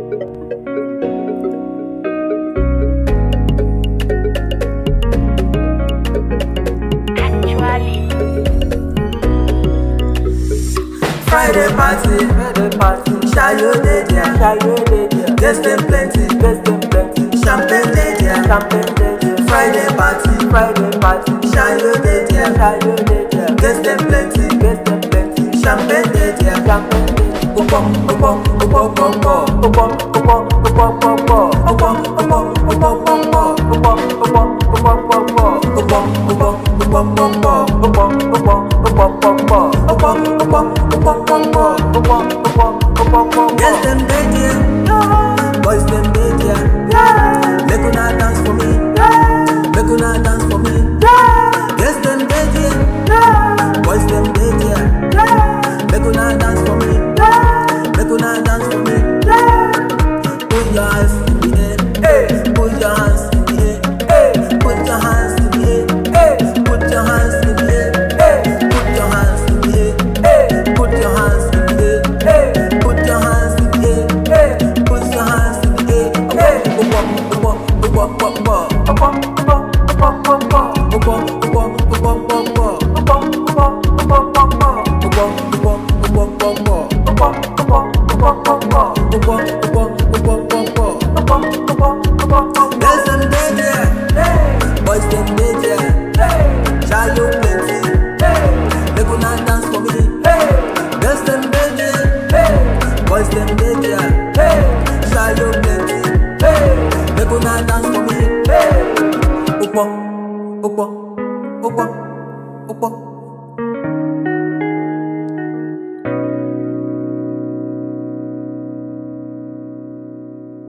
Friday party, Shayo dey there, guests dem plenty, champagne dey there. Friday party, Shayo dey there, guests dem plenty, champagne dey there. Yes, them dey there, boys them dey there. Make una dance for me, make una dance for me. Yes, them dey there, boys them dey there. Make una dance for me, make una dance for me. Put your hands in the air, put your hands in the air, put your hands in the air, put your hands in the air, put your hands in the air, put your hands in the air, put your hands in the air, put your hands in the air. Girls them dey there, boys them dey there. Shayo plenty, make una dance for me. Girls them dey there, boys them dey there. Shayo plenty, make una dance for me. Opo, opo, opo, opo.